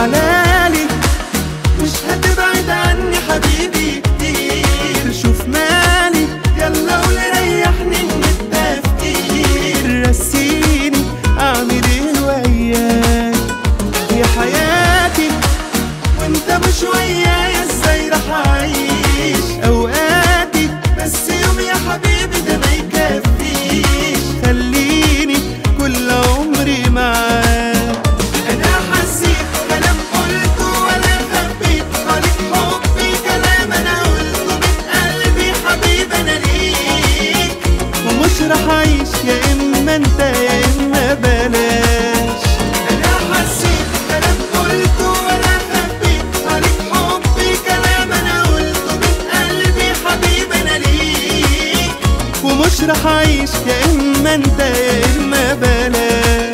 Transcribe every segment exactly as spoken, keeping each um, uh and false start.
تعالالي مش هتبعد عني حبيبي كتير. شوف مالي يلا قولي ريحني من التفكير. رسيني اعمل ايه وياك يا حياتي وانت مش ويايا ازاي رح اعيش اوقاتي. بس يوم يا حبيبي ده ما يكفيش. خليني كل عمري معاك. انا حسيت كلام قلته ولا خبيت عليك حبي. كلام انا قلته من قلبي حبيبي انا ليك. ومش رح اعيش يا اما انت يا اما بلاش. انا حسيت كلام قلته ولا خبيت عليك حبي. كلام انا قلته من قلبي حبيبي انا ليك. ومش رح اعيش يا اما انت يا اما بلاش.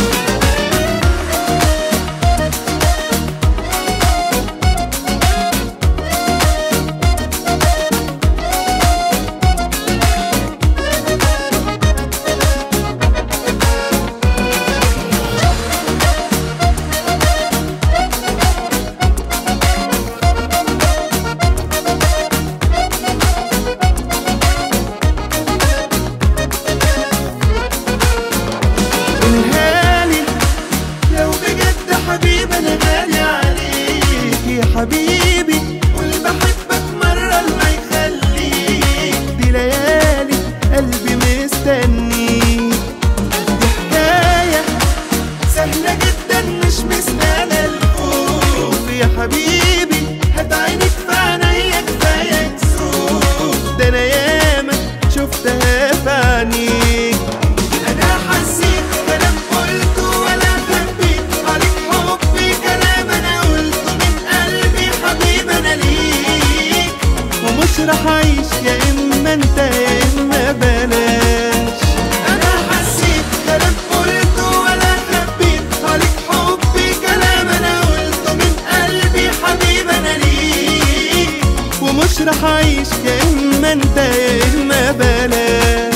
قولهالي لو بجد حبيبي انا غالي عليك يا حبيبي. قول بحبك مرة ما يخليك. دي ليالي قلبي مستنيك. دي حكاية سهلة جدا مش مستاهلة الخوف يا حبيبي. هات عينك في عينيا كفاية كسوف. ده انا ياما شفتها في عينيك. انا حسيت كلام قلته ولا خبيت عليك حبي. كلام انا قلته من قلبي حبيبي انا ليك. ومش رح اعيش يا اما انت يا اما بلاش. انا حسيت كلام قلته ولا خبيت عليك حبي. كلام انا قلته من قلبي حبيبي انا ليك. ومش رح اعيش يا اما انت يا اما بلاش.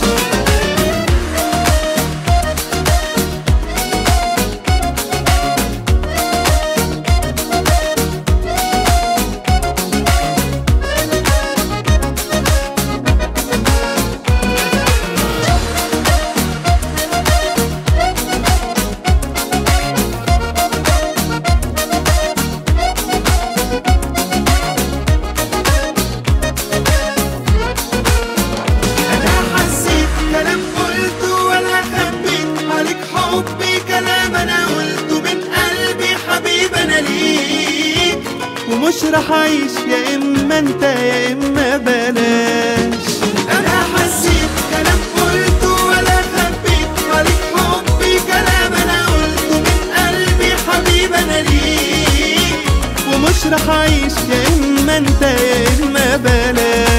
انا حسيت كلام قلته ولا خبيت عليك حبي. كلام انا قلته من قلبي حبيبي انا ليك. ومش رح اعيش يا اما انت يا اما بلاش. انا حسيت كلام قلته ولا خبيت عليك حبي. كلام انا قلته من قلبي حبيبي انا ليك. ومش رح اعيش يا اما انت يا اما بلاش.